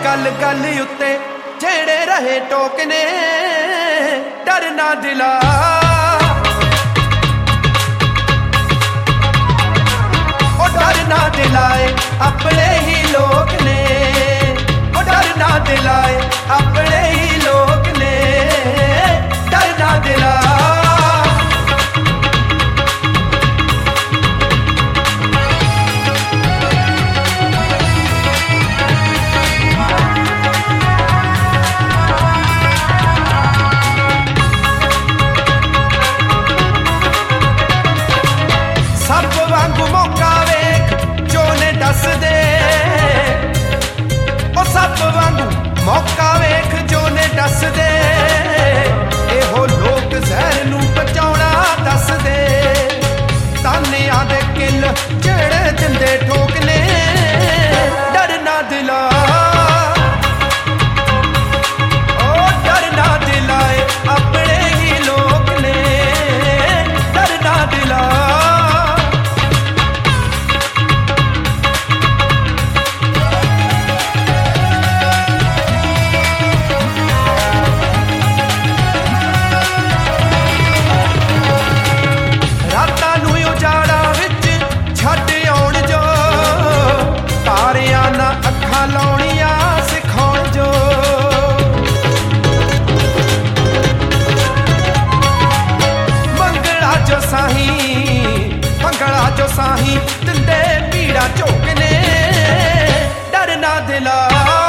गल गल उत्ते जेड़े रहे टोकने डरना दिला ओ डरना दिलाए अपने ही लोग ने ओ डरना दिलाए अपने ही लोग ने डरना दिला मौका वेख जो ने दस दे एहो लोग जहर नू बचाउणा दस दे तानियां दे किल जेड़े दिंदे ठोकने डरना दिला ओ डरना दिलाए अपने ही लोग ने डरना दिला जो साही दिंदे पीड़ा झोकने डरना दिला